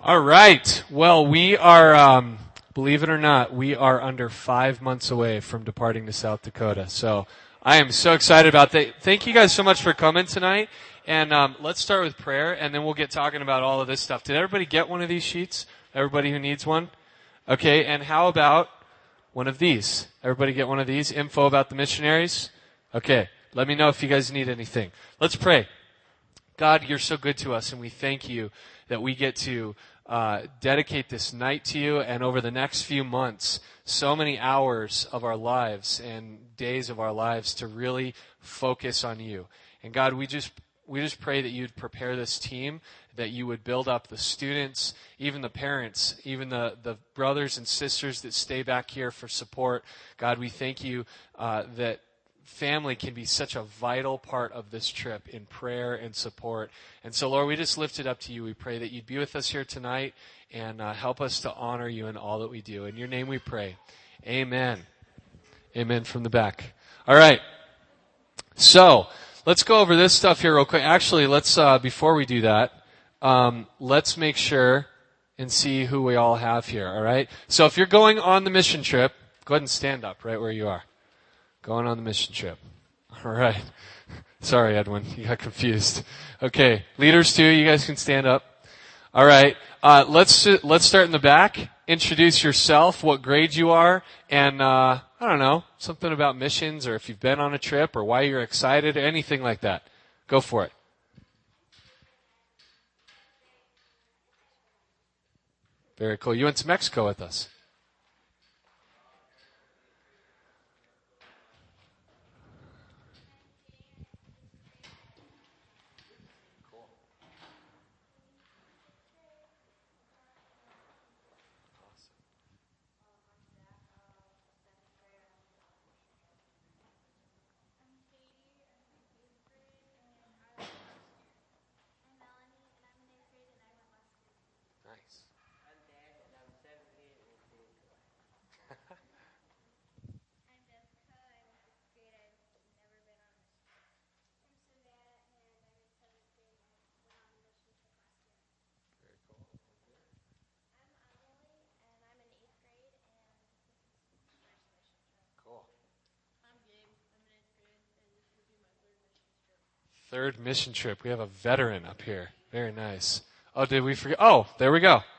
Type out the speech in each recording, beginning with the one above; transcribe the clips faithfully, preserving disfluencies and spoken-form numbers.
All right. Well, we are, um, believe it or not, we are under five months away from departing to South Dakota. So I am so excited about that. Thank you guys so much for coming tonight. And um, let's start with prayer, and then we'll get talking about all of this stuff. Did everybody get one of these sheets? Everybody who needs one? Okay, and how about one of these? Everybody get one of these? Info about the missionaries? Okay, let me know if you guys need anything. Let's pray. God, you're so good to us, and we thank you that we get to uh, dedicate this night to you, and over the next few months, so many hours of our lives and days of our lives to really focus on you. And God, we just we just pray that you'd prepare this team, that you would build up the students, even the parents, even the, the brothers and sisters that stay back here for support. God, we thank you uh, that family can be such a vital part of this trip in prayer and support. And so, Lord, we just lift it up to you. We pray that you'd be with us here tonight and uh, help us to honor you in all that we do. In your name we pray. Amen. Amen from the back. All right. So, let's go over this stuff here real quick. Actually, let's, uh, before we do that, um, let's make sure and see who we all have here, all right? So if you're going on the mission trip, go ahead and stand up right where you are. Going on the mission trip. All right. Sorry, Edwin. You got confused. Okay. Leaders too, you guys can stand up. All right. Uh, let's, let's start in the back. Introduce yourself, what grade you are, and, uh, I don't know, something about missions or if you've been on a trip or why you're excited or anything like that. Go for it. Very cool. You went to Mexico with us. Third mission trip. We have a veteran up here. Very nice. Oh, did we forget? Oh, there we go.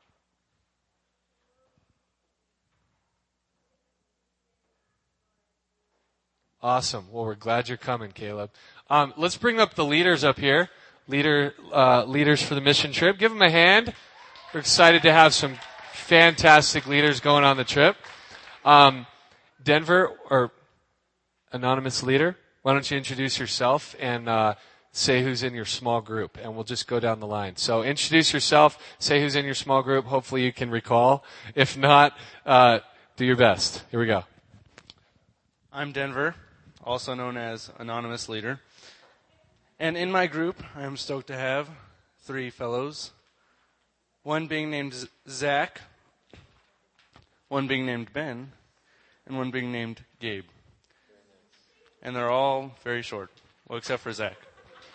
Awesome. Well, we're glad you're coming, Caleb. Um, let's bring up the leaders up here. Leader, uh, leaders for the mission trip. Give them a hand. We're excited to have some fantastic leaders going on the trip. Um, Denver, or anonymous leader, why don't you introduce yourself and uh, say who's in your small group, and we'll just go down the line. So introduce yourself, say who's in your small group. Hopefully you can recall. If not, uh, do your best. Here we go. I'm Denver, also known as Anonymous Leader. And in my group, I am stoked to have three fellows. One being named Zach, one being named Ben, and one being named Gabe. And they're all very short, well, except for Zach.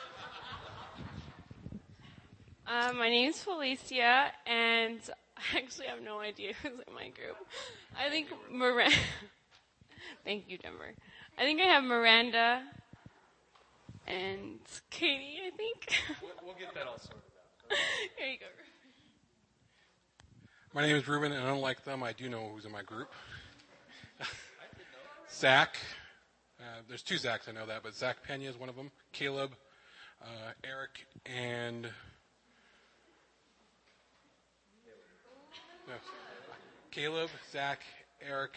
Uh, my name's Felicia, and I actually have no idea who's in my group. I think Miranda. Thank you, Denver. I think I have Miranda and Katie, I think. We'll, we'll get that all sorted out. Here you go. My name is Ruben, and unlike them, I do know who's in my group. Zach. Uh, there's two Zachs, I know that, but Zach Pena is one of them. Caleb, uh, Eric, and no. Caleb, Zach, Eric.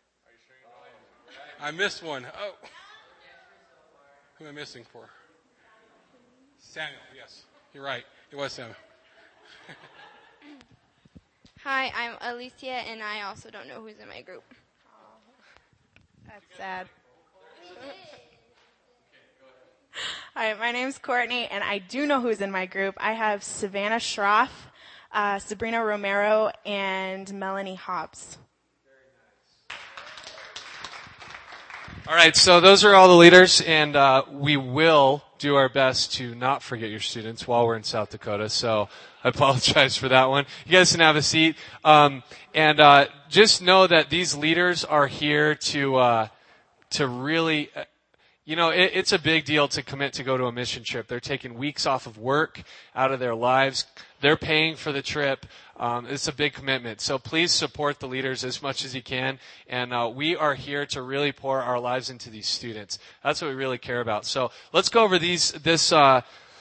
I missed one. Oh, who am I missing for? Samuel. Yes, you're right. It was Samuel. Hi, I'm Alicia, and I also don't know who's in my group. Oh, that's sad. Hi, my name's Courtney, and I do know who's in my group. I have Savannah Schroff, uh, Sabrina Romero, and Melanie Hobbs. All right, so those are all the leaders, and uh, we will do our best to not forget your students while we're in South Dakota. So I apologize for that one. You guys can have a seat. Um, and uh, just know that these leaders are here to uh, to really, uh, you know, it, it's a big deal to commit to go to a mission trip. They're taking weeks off of work out of their lives. They're paying for the trip. Um, it's a big commitment. So please support the leaders as much as you can. And uh, we are here to really pour our lives into these students. That's what we really care about. So let's go over these this uh,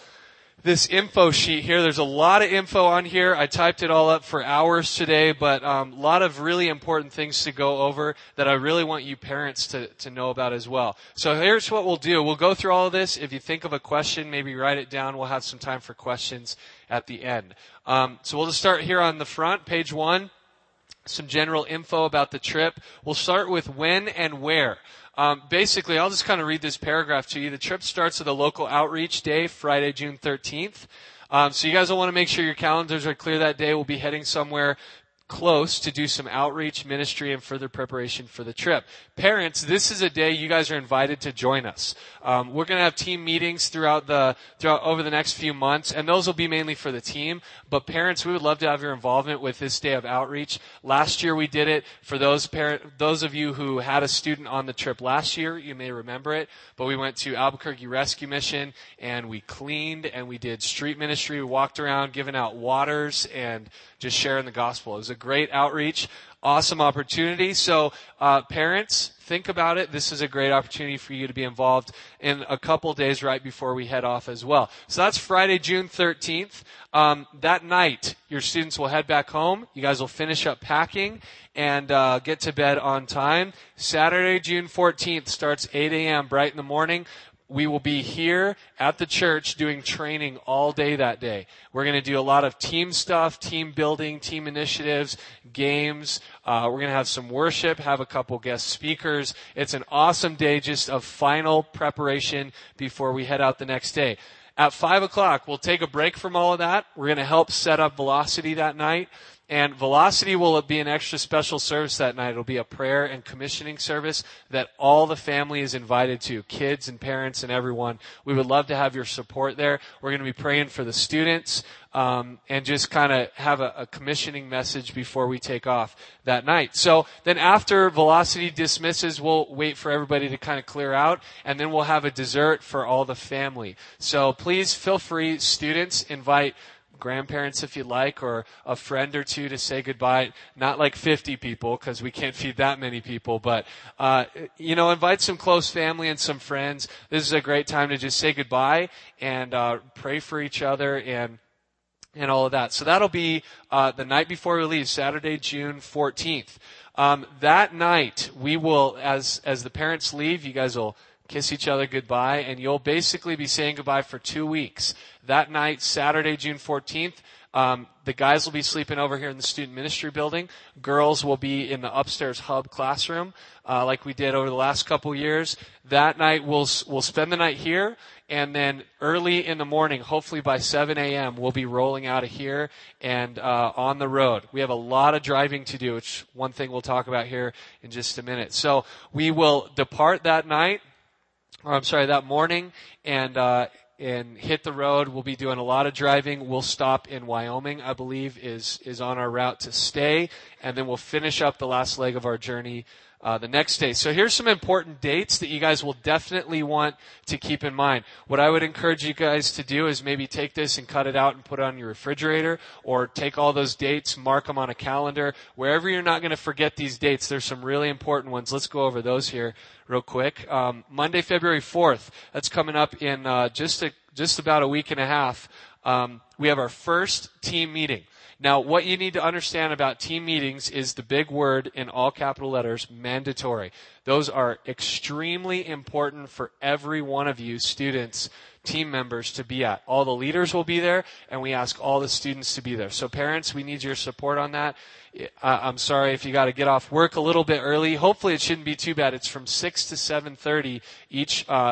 this info sheet here. There's a lot of info on here. I typed it all up for hours today, but um, a lot of really important things to go over that I really want you parents to, to know about as well. So here's what we'll do. We'll go through all of this. If you think of a question, maybe write it down. We'll have some time for questions at the end. Um, so we'll just start here on the front, page one. Some general info about the trip. We'll start with when and where. Um, basically, I'll just kind of read this paragraph to you. The trip starts with a local outreach day, Friday, June thirteenth. Um, so you guys will want to make sure your calendars are clear that day. We'll be heading somewhere close to do some outreach, ministry, and further preparation for the trip. Parents, this is a day you guys are invited to join us. Um, we're going to have team meetings throughout the throughout over the next few months, and those will be mainly for the team. But parents, we would love to have your involvement with this day of outreach. Last year we did it. For those parent, those of you who had a student on the trip last year, you may remember it. But we went to Albuquerque Rescue Mission, and we cleaned, and we did street ministry. We walked around giving out waters and just sharing the gospel. It was a great outreach, awesome opportunity. So uh, parents, think about it. This is a great opportunity for you to be involved in a couple days right before we head off as well. So that's Friday, June thirteenth. Um, that night, your students will head back home. You guys will finish up packing and uh, get to bed on time. Saturday, June fourteenth starts eight a.m. bright in the morning. We will be here at the church doing training all day that day. We're going to do a lot of team stuff, team building, team initiatives, games. Uh, we're going to have some worship, have a couple guest speakers. It's an awesome day just of final preparation before we head out the next day. At five o'clock, we'll take a break from all of that. We're going to help set up Velocity that night. And Velocity will be an extra special service that night. It'll be a prayer and commissioning service that all the family is invited to, kids and parents and everyone. We would love to have your support there. We're going to be praying for the students um, and just kind of have a, a commissioning message before we take off that night. So then after Velocity dismisses, we'll wait for everybody to kind of clear out, and then we'll have a dessert for all the family. So please feel free, students, invite grandparents if you'd like, or a friend or two to say goodbye. Not like fifty people, because we can't feed that many people, but uh you know, invite some close family and some friends. This is a great time to just say goodbye and uh pray for each other and and all of that. So that'll be uh the night before we leave, Saturday, June fourteenth. Um that night we will, as as the parents leave, you guys will kiss each other goodbye, and you'll basically be saying goodbye for two weeks. That night, Saturday, June fourteenth, um, the guys will be sleeping over here in the student ministry building. Girls will be in the upstairs hub classroom, uh, like we did over the last couple years. That night, we'll we'll spend the night here, and then early in the morning, hopefully by seven a.m., we'll be rolling out of here and uh, on the road. We have a lot of driving to do, which one thing we'll talk about here in just a minute. So we will depart that night. Or I'm sorry, that morning, and uh, and hit the road. We'll be doing a lot of driving. We'll stop in Wyoming, I believe, is is on our route to stay, and then we'll finish up the last leg of our journey uh, the next day. So here's some important dates that you guys will definitely want to keep in mind. What I would encourage you guys to do is maybe take this and cut it out and put it on your refrigerator, or take all those dates, mark them on a calendar. Wherever you're not going to forget these dates, there's some really important ones. Let's go over those here real quick. Um, Monday, February fourth, that's coming up in uh, just a, just about a week and a half. Um, we have our first team meeting. Now, what you need to understand about team meetings is the big word in all capital letters, mandatory. Those are extremely important for every one of you students, team members, to be at. All the leaders will be there, and we ask all the students to be there. So parents, we need your support on that. I'm sorry if you got to get off work a little bit early. Hopefully it shouldn't be too bad. It's from six to seven thirty each uh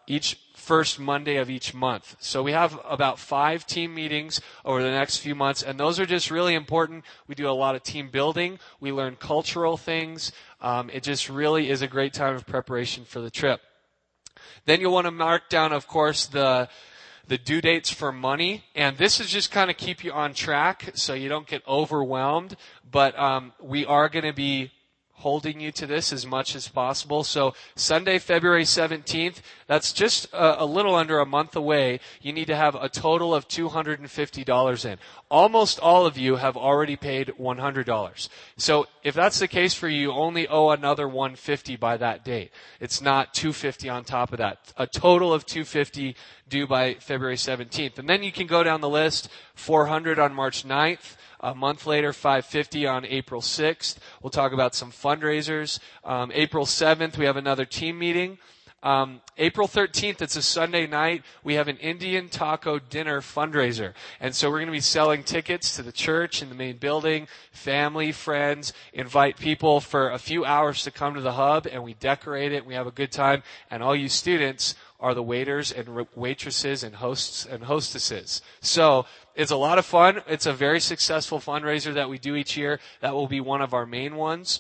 each first Monday of each month. So we have about five team meetings over the next few months, and those are just really important. We do a lot of team building. We learn cultural things. Um, it just really is a great time of preparation for the trip. Then you'll want to mark down, of course, the the due dates for money, and this is just kind of keep you on track so you don't get overwhelmed, but um, we are going to be holding you to this as much as possible. So Sunday, February seventeenth, that's just a, a little under a month away. You need to have a total of two hundred fifty dollars in. Almost all of you have already paid one hundred dollars. So if that's the case for you, you only owe another one hundred fifty dollars by that date. It's not two hundred fifty dollars on top of that. A total of two hundred fifty dollars due by February seventeenth. And then you can go down the list, four hundred dollars on March ninth. A month later, five hundred fifty dollars on April sixth. We'll talk about some fundraisers. Um, April seventh, we have another team meeting. Um, April thirteenth, it's a Sunday night. We have an Indian taco dinner fundraiser. And so we're going to be selling tickets to the church in the main building, family, friends, invite people for a few hours to come to the hub, and we decorate it. We have a good time. And all you students are the waiters and waitresses and hosts and hostesses. So it's a lot of fun. It's a very successful fundraiser that we do each year. That will be one of our main ones,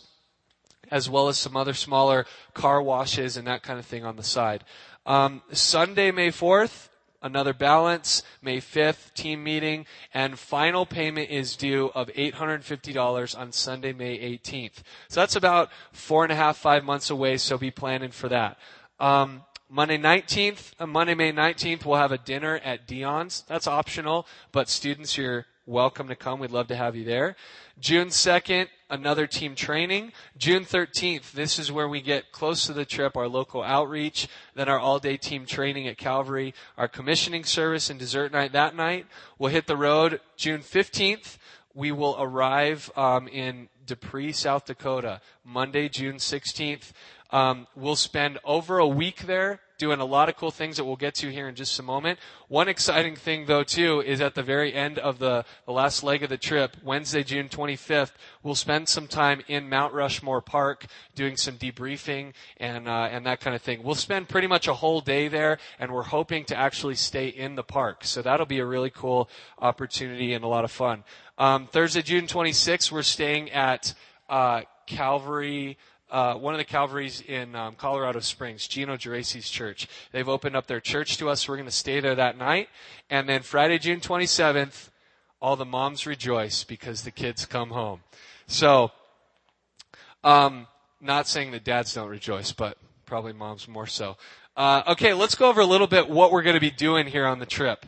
as well as some other smaller car washes and that kind of thing on the side. Um, Sunday, May fourth, another balance. May fifth, team meeting. And final payment is due of eight hundred fifty dollars on Sunday, May eighteenth. So that's about four and a half, five months away, so be planning for that. Um, Monday nineteenth, uh, Monday, May nineteenth, we'll have a dinner at Dion's. That's optional, but students, you're welcome to come. We'd love to have you there. June second, another team training. June thirteenth, this is where we get close to the trip, our local outreach, then our all-day team training at Calvary, our commissioning service and dessert night that night. We'll hit the road June fifteenth. We will arrive um, in Dupree, South Dakota, Monday, June sixteenth. Um, we'll spend over a week there doing a lot of cool things that we'll get to here in just a moment. One exciting thing, though, too, is at the very end of the, the last leg of the trip, Wednesday, June twenty-fifth, we'll spend some time in Mount Rushmore Park doing some debriefing and uh, and that kind of thing. We'll spend pretty much a whole day there, and we're hoping to actually stay in the park. So that'll be a really cool opportunity and a lot of fun. Um, Thursday, June twenty-sixth, we're staying at uh, Calvary. Uh, one of the Calvaries in um, Colorado Springs, Gino Geraci's church. They've opened up their church to us. We're going to stay there that night. And then Friday, June twenty-seventh, all the moms rejoice because the kids come home. So, um, not saying that dads don't rejoice, but probably moms more so. Uh, okay, let's go over a little bit what we're going to be doing here on the trip.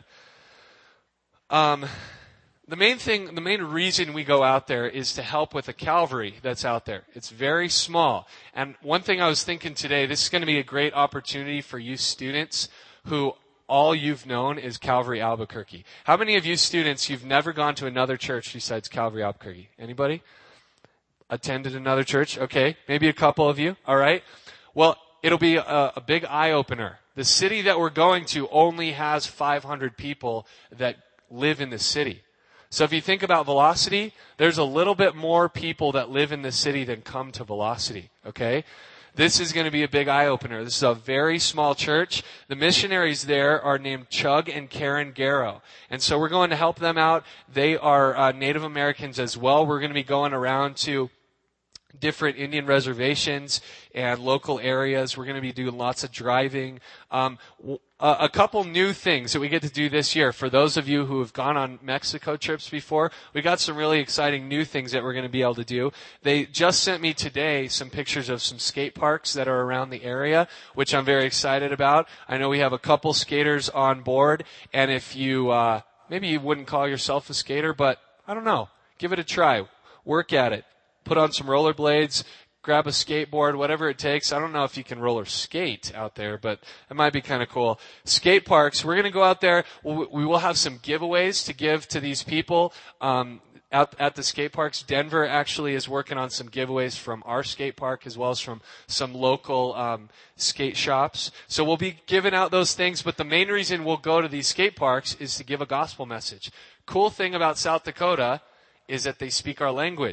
Um, The main thing, the main reason we go out there is to help with the Calvary that's out there. It's very small. And one thing I was thinking today, this is going to be a great opportunity for you students who all you've known is Calvary Albuquerque. How many of you students, you've never gone to another church besides Calvary Albuquerque? Anybody? Attended another church? Okay, maybe a couple of you. All right. Well, it'll be a, a big eye-opener. The city that we're going to only has five hundred people that live in the city. So if you think about Velocity, there's a little bit more people that live in the city than come to Velocity, okay? This is going to be a big eye-opener. This is a very small church. The missionaries there are named Chug and Karen Garrow. And so we're going to help them out. They are uh, Native Americans as well. We're going to be going around to different Indian reservations and local areas. We're going to be doing lots of driving. Um, a, a couple new things that we get to do this year. For those of you who have gone on Mexico trips before, we got some really exciting new things that we're going to be able to do. They just sent me today some pictures of some skate parks that are around the area, which I'm very excited about. I know we have a couple skaters on board, and if you, uh, maybe you wouldn't call yourself a skater, but I don't know. Give it a try. Work at it. Put on some rollerblades, grab a skateboard, whatever it takes. I don't know if you can roller skate out there, but it might be kind of cool. Skate parks, we're going to go out there. We will have some giveaways to give to these people um, out at the skate parks. Denver actually is working on some giveaways from our skate park as well as from some local um, skate shops. So we'll be giving out those things, but the main reason we'll go to these skate parks is to give a gospel message. Cool thing about South Dakota is that they speak our language.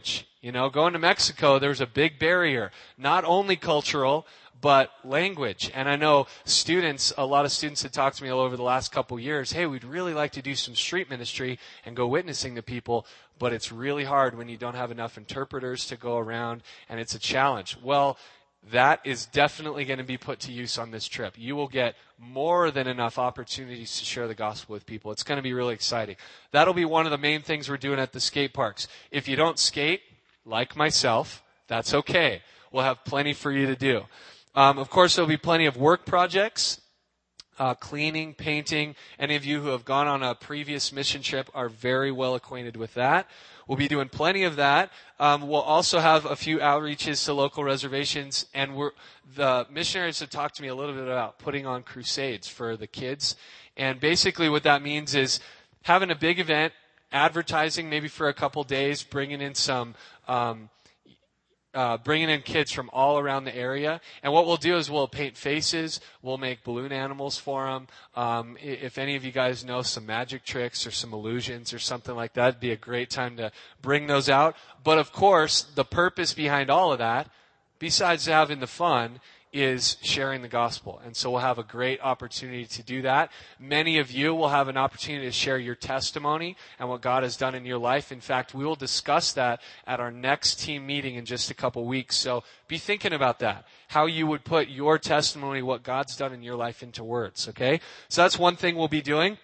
You know, going to Mexico, there's a big barrier, not only cultural, but language. And I know students, a lot of students have talked to me all over the last couple years, hey, we'd really like to do some street ministry and go witnessing to people, but it's really hard when you don't have enough interpreters to go around, and it's a challenge. Well, that is definitely going to be put to use on this trip. You will get more than enough opportunities to share the gospel with people. It's going to be really exciting. That'll be one of the main things we're doing at the skate parks. If you don't skate, like myself, that's okay. We'll have plenty for you to do. Um, of course, there'll be plenty of work projects, uh, cleaning, painting. Any of you who have gone on a previous mission trip are very well acquainted with that. We'll be doing plenty of that. Um, we'll also have a few outreaches to local reservations, and we're, the missionaries have talked to me a little bit about putting on crusades for the kids. And basically what that means is having a big event, advertising maybe for a couple days, bringing in some um Uh, bringing in kids from all around the area. And what we'll do is we'll paint faces. We'll make balloon animals for them. Um, if any of you guys know some magic tricks or some illusions or something like that, it'd be a great time to bring those out. But of course, the purpose behind all of that, besides having the fun, is sharing the gospel. And so we'll have a great opportunity to do that. Many of you will have an opportunity to share your testimony and what God has done in your life. In fact, we will discuss that at our next team meeting in just a couple weeks. So be thinking about that, how you would put your testimony, what God's done in your life, into words, okay? So that's one thing we'll be doing.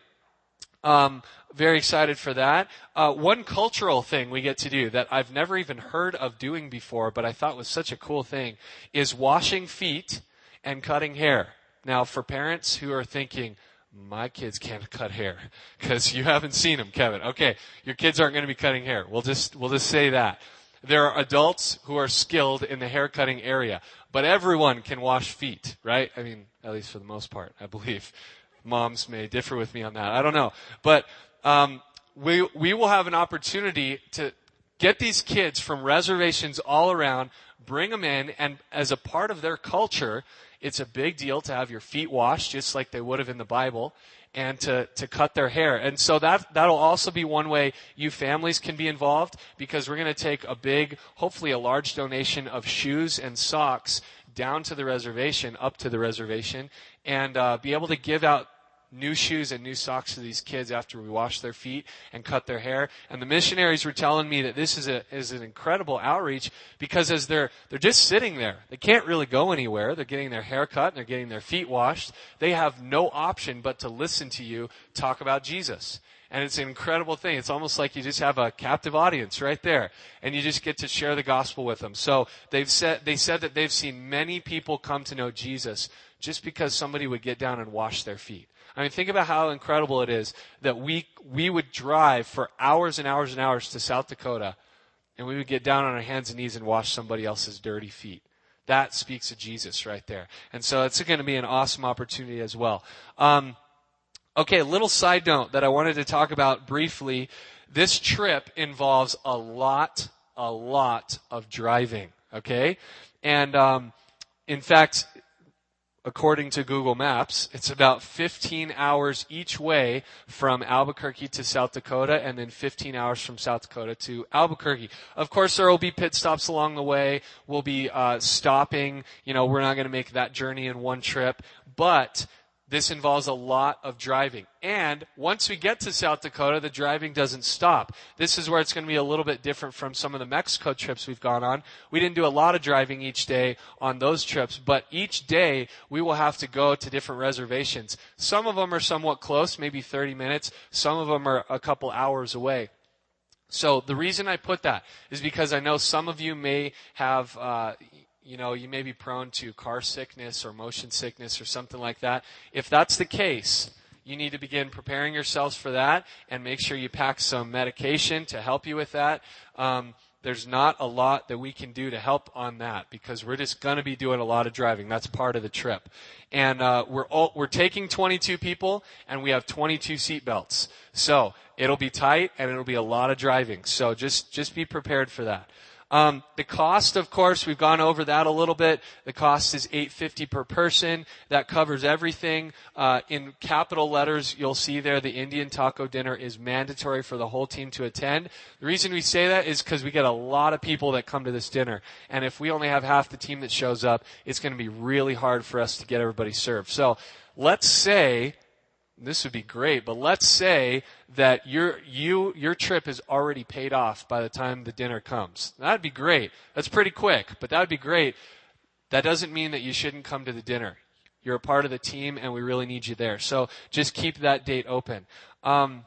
Um, very excited for that. Uh, one cultural thing we get to do that I've never even heard of doing before, but I thought was such a cool thing, is washing feet and cutting hair. Now, for parents who are thinking, my kids can't cut hair, because you haven't seen them, Kevin. Okay, your kids aren't going to be cutting hair. We'll just, we'll just say that. There are adults who are skilled in the hair cutting area, but everyone can wash feet, right? I mean, at least for the most part, I believe. Moms may differ with me on that. I don't know. But um, we we will have an opportunity to get these kids from reservations all around, bring them in, and as a part of their culture, it's a big deal to have your feet washed, just like they would have in the Bible, and to, to cut their hair. And so that, that'll also be one way you families can be involved, because we're going to take a big, hopefully a large donation of shoes and socks down to the reservation, up to the reservation, and uh, be able to give out new shoes and new socks to these kids after we wash their feet and cut their hair. And the missionaries were telling me that this is a is an incredible outreach, because as they're they're just sitting there, they can't really go anywhere. They're getting their hair cut and they're getting their feet washed. They have no option but to listen to you talk about Jesus. And it's an incredible thing. It's almost like you just have a captive audience right there, and you just get to share the gospel with them. So they've said they said that they've seen many people come to know Jesus just because somebody would get down and wash their feet. I mean, think about how incredible it is that we we would drive for hours and hours and hours to South Dakota, and we would get down on our hands and knees and wash somebody else's dirty feet. That speaks of Jesus right there. And so it's going to be an awesome opportunity as well. Um, okay, a little side note that I wanted to talk about briefly. This trip involves a lot, a lot of driving, okay? And um, in fact, according to Google Maps, it's about fifteen hours each way from Albuquerque to South Dakota, and then fifteen hours from South Dakota to Albuquerque. Of course, there will be pit stops along the way. We'll be uh, stopping. You know, we're not going to make that journey in one trip, but this involves a lot of driving. And once we get to South Dakota, the driving doesn't stop. This is where it's going to be a little bit different from some of the Mexico trips we've gone on. We didn't do a lot of driving each day on those trips, but each day we will have to go to different reservations. Some of them are somewhat close, maybe thirty minutes. Some of them are a couple hours away. So the reason I put that is because I know some of you may have uh You know, you may be prone to car sickness or motion sickness or something like that. If that's the case, you need to begin preparing yourselves for that and make sure you pack some medication to help you with that. Um, there's not a lot that we can do to help on that, because we're just going to be doing a lot of driving. That's part of the trip. And uh, we're all, we're taking twenty-two people, and we have twenty-two seat belts. So it'll be tight, and it'll be a lot of driving. So just just be prepared for that. Um, the cost, of course, we've gone over that a little bit. The cost is eight dollars and fifty cents per person. That covers everything. Uh, in capital letters, you'll see there the Indian taco dinner is mandatory for the whole team to attend. The reason we say that is because we get a lot of people that come to this dinner. And if we only have half the team that shows up, it's going to be really hard for us to get everybody served. So let's say, this would be great, but let's say that your you your trip is already paid off by the time the dinner comes. That'd be great. That's pretty quick, but that would be great. That doesn't mean that you shouldn't come to the dinner. You're a part of the team, and we really need you there. So just keep that date open. Um,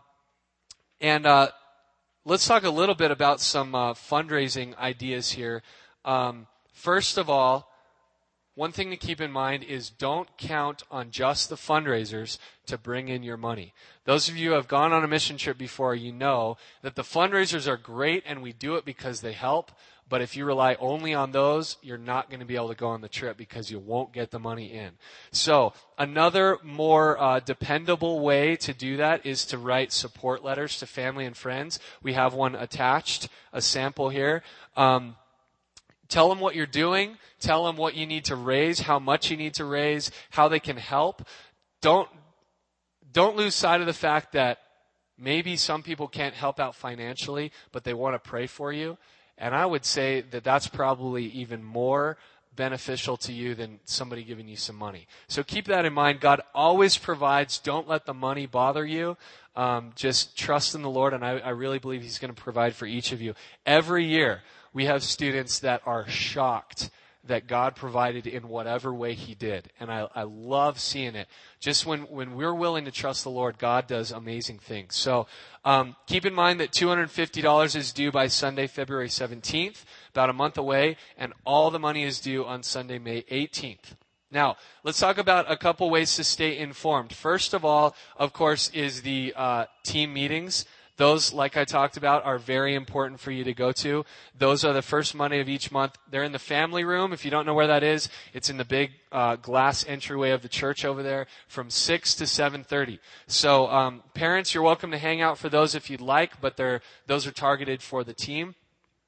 and uh, let's talk a little bit about some uh, fundraising ideas here. Um, first of all, one thing to keep in mind is don't count on just the fundraisers to bring in your money. Those of you who have gone on a mission trip before, you know that the fundraisers are great and we do it because they help. But if you rely only on those, you're not going to be able to go on the trip because you won't get the money in. So another more uh, dependable way to do that is to write support letters to family and friends. We have one attached, a sample here. Um, Tell them what you're doing. Tell them what you need to raise, how much you need to raise, how they can help. Don't, don't lose sight of the fact that maybe some people can't help out financially, but they want to pray for you. And I would say that that's probably even more beneficial to you than somebody giving you some money. So keep that in mind. God always provides. Don't let the money bother you. Um, just trust in the Lord, and I, I really believe He's going to provide for each of you. Every year, we have students that are shocked that God provided in whatever way He did. And I, I love seeing it. Just when, when we're willing to trust the Lord, God does amazing things. So um, keep in mind that two hundred fifty dollars is due by Sunday, February seventeenth, about a month away, and all the money is due on Sunday, May eighteenth. Now, let's talk about a couple ways to stay informed. First of all, of course, is the uh, team meetings. Those, like I talked about, are very important for you to go to. Those are the first Monday of each month. They're in the family room. If you don't know where that is, it's in the big uh, glass entryway of the church over there from six to seven thirty. So um, parents, you're welcome to hang out for those if you'd like, but they're, those are targeted for the team.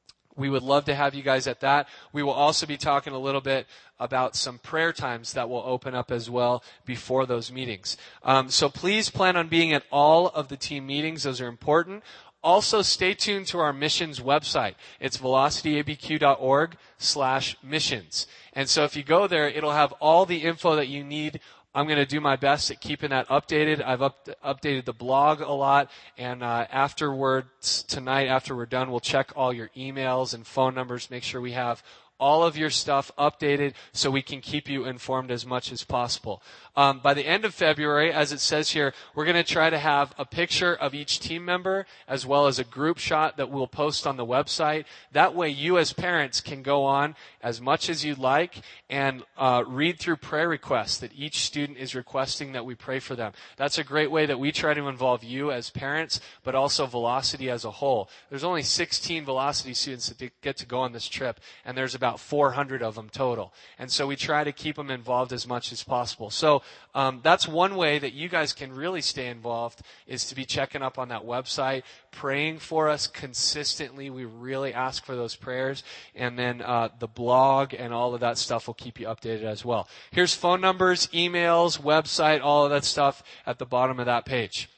We would love to have you guys at that. We will also be talking a little bit about some prayer times that will open up as well before those meetings. Um, so please plan on being at all of the team meetings. Those are important. Also, stay tuned to our missions website. It's velocityabq.org slash missions. And so if you go there, it'll have all the info that you need. I'm going to do my best at keeping that updated. I've up, updated the blog a lot, and uh, afterwards, tonight, after we're done, we'll check all your emails and phone numbers, make sure we have all of your stuff updated so we can keep you informed as much as possible. Um, by the end of February, as it says here, we're going to try to have a picture of each team member as well as a group shot that we'll post on the website. That way you as parents can go on as much as you'd like and uh, read through prayer requests that each student is requesting that we pray for them. That's a great way that we try to involve you as parents, but also Velocity as a whole. There's only sixteen Velocity students that get to go on this trip, and there's about four hundred of them total. And so we try to keep them involved as much as possible. So um, that's one way that you guys can really stay involved, is to be checking up on that website, praying for us consistently. We really ask for those prayers. And then uh, the blog and all of that stuff will keep you updated as well. Here's phone numbers, emails, website, all of that stuff at the bottom of that page.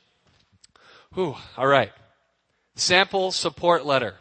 Whew, all right. Sample support letter.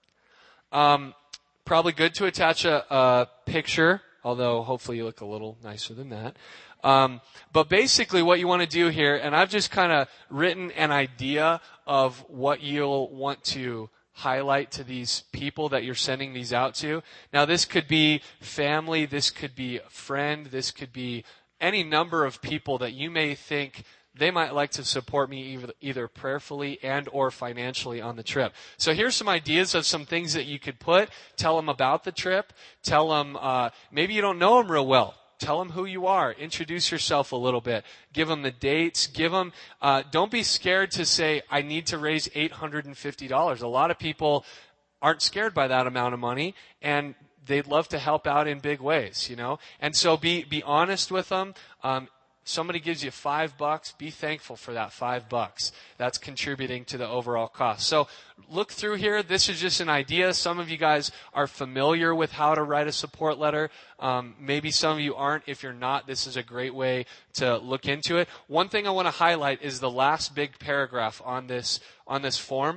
Um, probably good to attach a, a picture, although hopefully you look a little nicer than that. Um, but basically what you want to do here, and I've just kind of written an idea of what you'll want to highlight to these people that you're sending these out to. Now this could be family, this could be a friend, this could be any number of people that you may think they might like to support me either, either prayerfully and or financially on the trip. So here's some ideas of some things that you could put. Tell them about the trip. Tell them, uh, maybe you don't know them real well. Tell them who you are. Introduce yourself a little bit. Give them the dates. Give them, uh, don't be scared to say, I need to raise eight hundred fifty dollars. A lot of people aren't scared by that amount of money, and they'd love to help out in big ways, you know. And so be, be honest with them. Um, somebody gives you five bucks, be thankful for that five bucks. That's contributing to the overall cost. So look through here. This is just an idea. Some of you guys are familiar with how to write a support letter. Um, maybe some of you aren't. If you're not, this is a great way to look into it. One thing I want to highlight is the last big paragraph on this, on this form,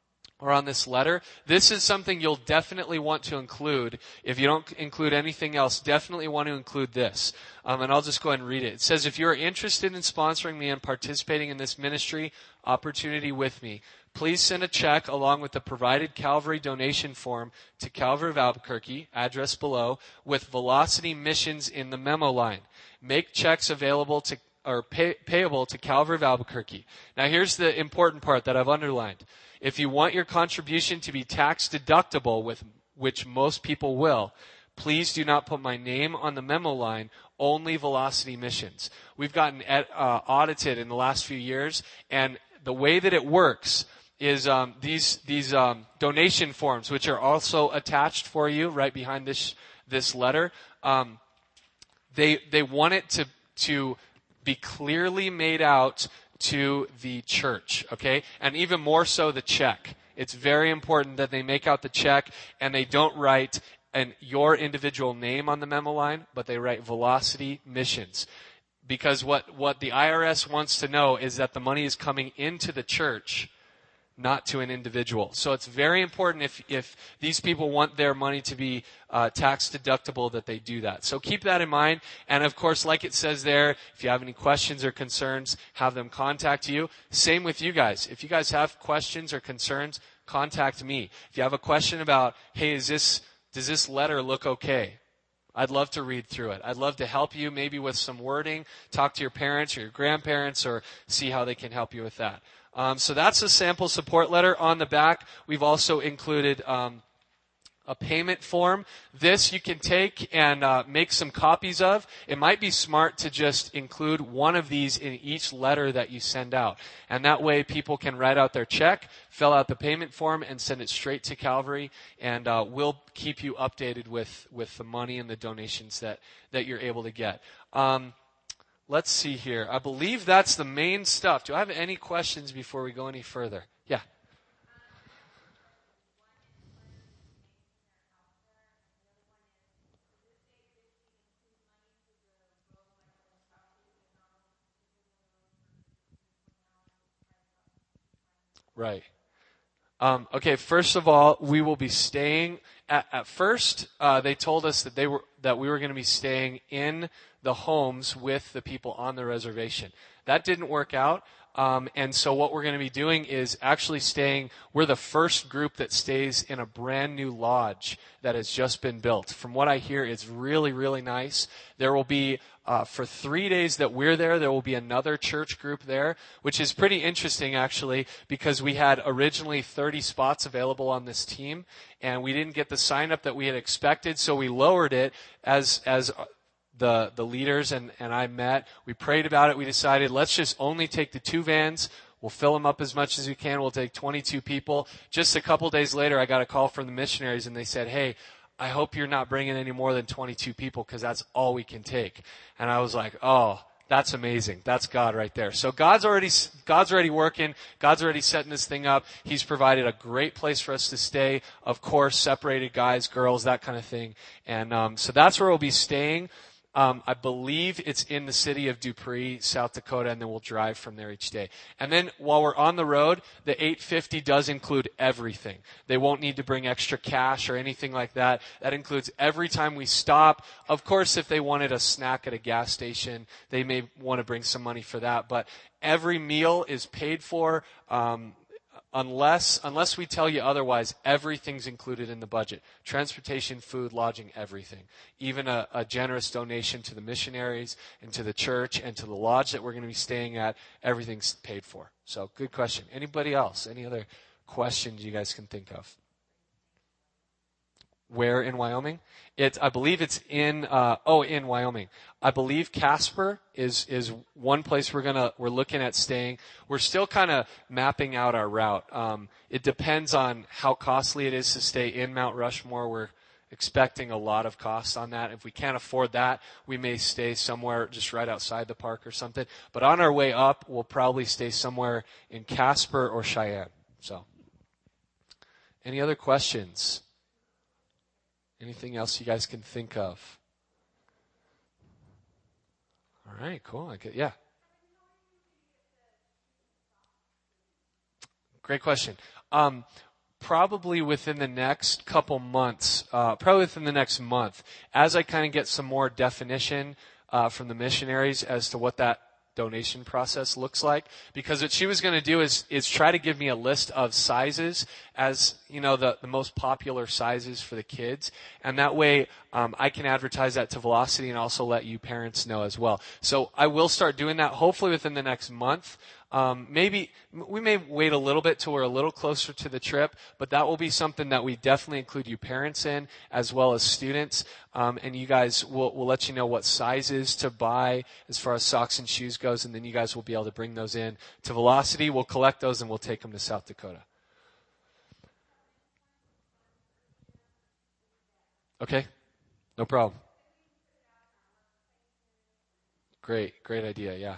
or on this letter. This is something you'll definitely want to include. If you don't include anything else, definitely want to include this. Um, and I'll just go ahead and read it. It says, if you're interested in sponsoring me and participating in this ministry opportunity with me, please send a check along with the provided Calvary donation form to Calvary of Albuquerque, address below, with Velocity Missions in the memo line. Make checks available to or pay, payable to Calvary of Albuquerque. Now here's the important part that I've underlined. If you want your contribution to be tax deductible, with which most people will, please do not put my name on the memo line, only Velocity Missions. We've gotten uh, audited in the last few years, and the way that it works is um, these these um, donation forms, which are also attached for you right behind this this letter. Um, they they want it to to be clearly made out to the church, okay? And even more so the check. It's very important that they make out the check and they don't write an your individual name on the memo line, but they write Velocity Missions. Because what, what the I R S wants to know is that the money is coming into the church, not to an individual. So it's very important if, if these people want their money to be uh, tax deductible that they do that. So keep that in mind. And of course, like it says there, if you have any questions or concerns, have them contact you. Same with you guys. If you guys have questions or concerns, contact me. If you have a question about, hey, is this, does this letter look okay? I'd love to read through it. I'd love to help you maybe with some wording, talk to your parents or your grandparents, or see how they can help you with that. Um, so that's a sample support letter. On the back, we've also included um, a payment form. This you can take and uh, make some copies of. It might be smart to just include one of these in each letter that you send out. And that way people can write out their check, fill out the payment form, and send it straight to Calvary. And uh, we'll keep you updated with, with the money and the donations that, that you're able to get. Um, Let's see here. I believe that's the main stuff. Do I have any questions before we go any further? Yeah. Right. Um, okay, first of all, we will be staying at, at first, uh, they told us that they were, that we were going to be staying in the homes with the people on the reservation. That didn't work out. Um, and so what we're going to be doing is actually staying, we're the first group that stays in a brand new lodge that has just been built. From what I hear, it's really, really nice. There will be, uh, for three days that we're there, there will be another church group there, which is pretty interesting actually, because we had originally thirty spots available on this team, and we didn't get the sign up that we had expected, so we lowered it as, as, The, the leaders and, and I met. We prayed about it. We decided, let's just only take the two vans. We'll fill them up as much as we can. We'll take twenty-two people. Just a couple days later, I got a call from the missionaries, and they said, hey, I hope you're not bringing any more than twenty-two people, because that's all we can take. And I was like, oh, that's amazing. That's God right there. So God's already, God's already working. God's already setting this thing up. He's provided a great place for us to stay. Of course, separated guys, girls, that kind of thing. And um, so that's where we'll be staying. Um, I believe it's in the city of Dupree, South Dakota, and then we'll drive from there each day. And then while we're on the road, the eight fifty does include everything. They won't need to bring extra cash or anything like that. That includes every time we stop. Of course, if they wanted a snack at a gas station, they may want to bring some money for that. But every meal is paid for. Um, Unless, unless we tell you otherwise, everything's included in the budget. Transportation, food, lodging, everything. Even a, a generous donation to the missionaries and to the church and to the lodge that we're going to be staying at, everything's paid for. So, good question. Anybody else? Any other questions you guys can think of? Where in Wyoming? It's, I believe it's in, uh, oh, in Wyoming. I believe Casper is, is one place we're gonna, we're looking at staying. We're still kind of mapping out our route. Um, it depends on how costly it is to stay in Mount Rushmore. We're, expecting a lot of costs on that. If we can't afford that, we may stay somewhere just right outside the park or something. But on our way up, we'll probably stay somewhere in Casper or Cheyenne. So, any other questions? Anything else you guys can think of? All right, cool. I get, yeah. Great question. Um, probably within the next couple months, uh, probably within the next month, as I kind of get some more definition uh, from the missionaries as to what that donation process looks like, because what she was going to do is is try to give me a list of sizes as, you know, the, the most popular sizes for the kids, and that way um, I can advertise that to Velocity and also let you parents know as well. So I will start doing that hopefully within the next month. Um, maybe we may wait a little bit till we're a little closer to the trip, but that will be something that we definitely include you parents in as well as students. Um, and you guys will will let you know what sizes to buy as far as socks and shoes goes, and then you guys will be able to bring those in to Velocity. We'll collect those and we'll take them to South Dakota. Okay, no problem. Great, great idea, yeah.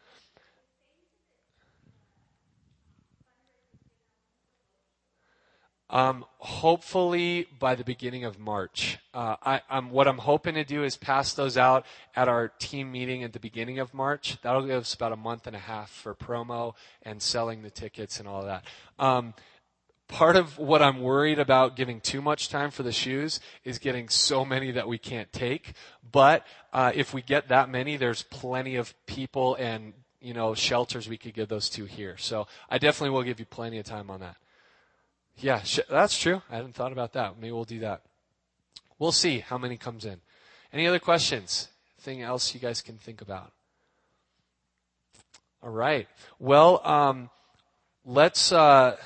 Um, hopefully by the beginning of March. Uh, I, I'm, what I'm hoping to do is pass those out at our team meeting at the beginning of March. That'll give us about a month and a half for promo and selling the tickets and all of that. Um, part of what I'm worried about giving too much time for the shoes is getting so many that we can't take. But uh, if we get that many, there's plenty of people and, you know, shelters we could give those to here. So I definitely will give you plenty of time on that. Yeah, sh- that's true. I hadn't thought about that. Maybe we'll do that. We'll see how many comes in. Any other questions? Anything else you guys can think about? All right. Well, um, let's uh,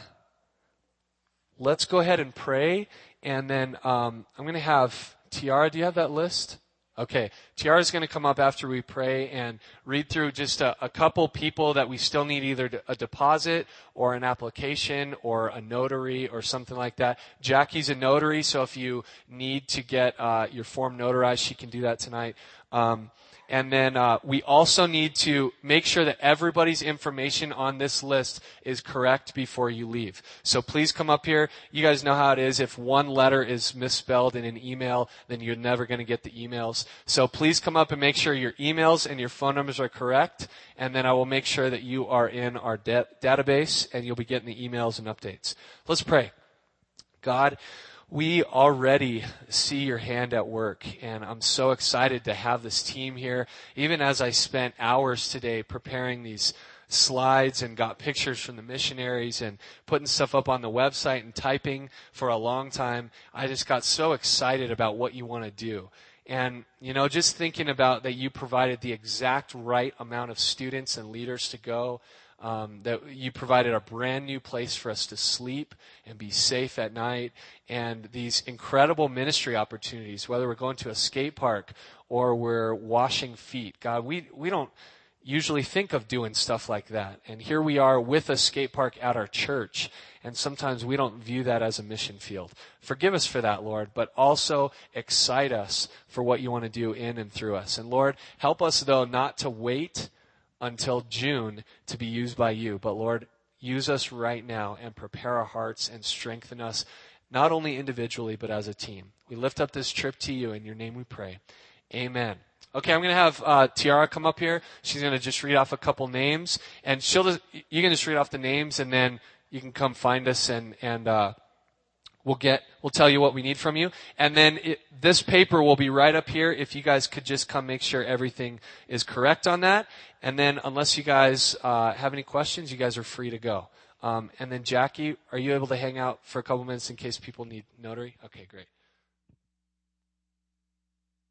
let's go ahead and pray, and then um, I'm going to have Tiara. Do you have that list? Okay, Tiara's going to come up after we pray and read through just a, a couple people that we still need either a deposit or an application or a notary or something like that. Jackie's a notary, so if you need to get uh, your form notarized, she can do that tonight. Um, and then uh, we also need to make sure that everybody's information on this list is correct before you leave. So please come up here. You guys know how it is. If one letter is misspelled in an email, then you're never going to get the emails. So please come up and make sure your emails and your phone numbers are correct, and then I will make sure that you are in our da- database and you'll be getting the emails and updates. Let's pray. God, we already see your hand at work, and I'm so excited to have this team here. Even as I spent hours today preparing these slides and got pictures from the missionaries and putting stuff up on the website and typing for a long time, I just got so excited about what you want to do. And, you know, just thinking about that you provided the exact right amount of students and leaders to go, Um, that you provided a brand new place for us to sleep and be safe at night, and these incredible ministry opportunities, whether we're going to a skate park or we're washing feet. God, we, we don't usually think of doing stuff like that. And here we are with a skate park at our church, and sometimes we don't view that as a mission field. Forgive us for that, Lord, but also excite us for what you want to do in and through us. And Lord, help us, though, not to wait until June to be used by you. But Lord, use us right now and prepare our hearts and strengthen us, not only individually, but as a team. We lift up this trip to you. In your name we pray. Amen. Okay, I'm going to have uh, Tiara come up here. She's going to just read off a couple names. And she'll just, you can just read off the names, and then you can come find us, and, and uh, we'll get, we'll tell you what we need from you. And then it, this paper will be right up here. If you guys could just come make sure everything is correct on that. And then unless you guys uh, have any questions, you guys are free to go. Um, and then Jackie, are you able to hang out for a couple minutes in case people need notary? Okay, great.